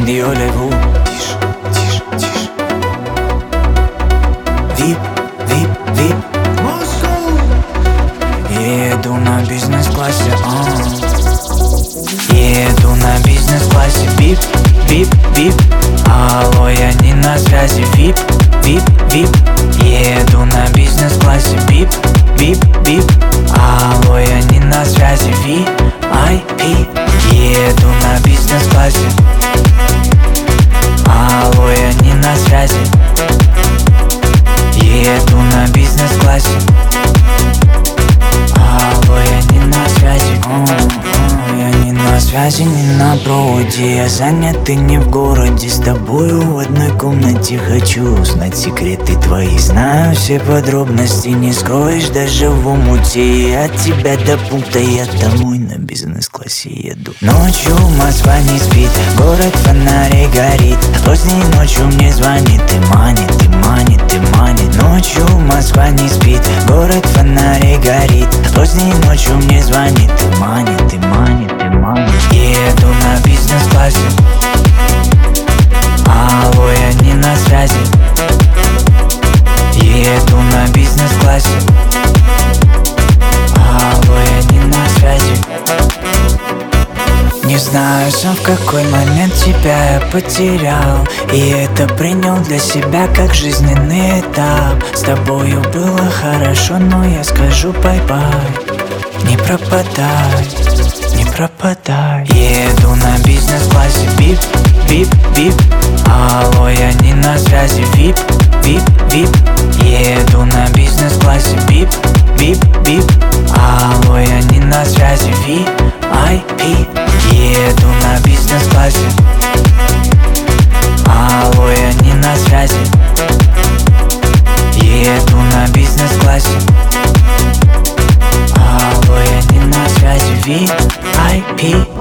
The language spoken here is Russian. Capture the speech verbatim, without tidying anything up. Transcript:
rendez-vous. Тише, тише, тише. Вип, вип, вип. Еду на бизнес-классе, а. Еду на бизнес-классе, бип, бип, бип. Алло, я не на связи, вип, вип, вип. Еду на бизнес-классе, бип, бип, бип. Алло, я не на связи, ви ай пи. Еду на бизнес-классе. Алло, я не на связи. Еду на бизнес-классе. Алло, я не на связи. О, я не на связи, не на проводе. Я занят и не в городе. С тобою в одной комнате. Хочу узнать секреты твои. Знаю все подробности, не скроешь даже в омуте. И от тебя до пункта я домой на бизнес-классе еду. Ночью Москва не спит, город фонарей горит. Поздней ночью мне звонит и манит, и манит, и манит. Ночью Москва не спит, город фонарей горит. Поздней ночью мне звонит и манит, и манит, и манит. Еду на бизнес-классе. Алло, я не на связи. Еду на бизнес-классе. Алло, я не на связи. Не знаю сам, в какой момент тебя я потерял, и это принял для себя как жизненный этап. С тобою было хорошо, но я скажу бай-бай. Не пропадай, не пропадай. Еду на бизнес-классе, бип, бип, бип. Алло, я не на связи, вип, вип, вип. Еду на бизнес-классе, бип, бип, бип. Алло, я не на связи, ви ай пи. Еду на бизнес-классе. Алло, я не на связи. Еду на бизнес-классе. Алло, я не на связи, ви ай пи.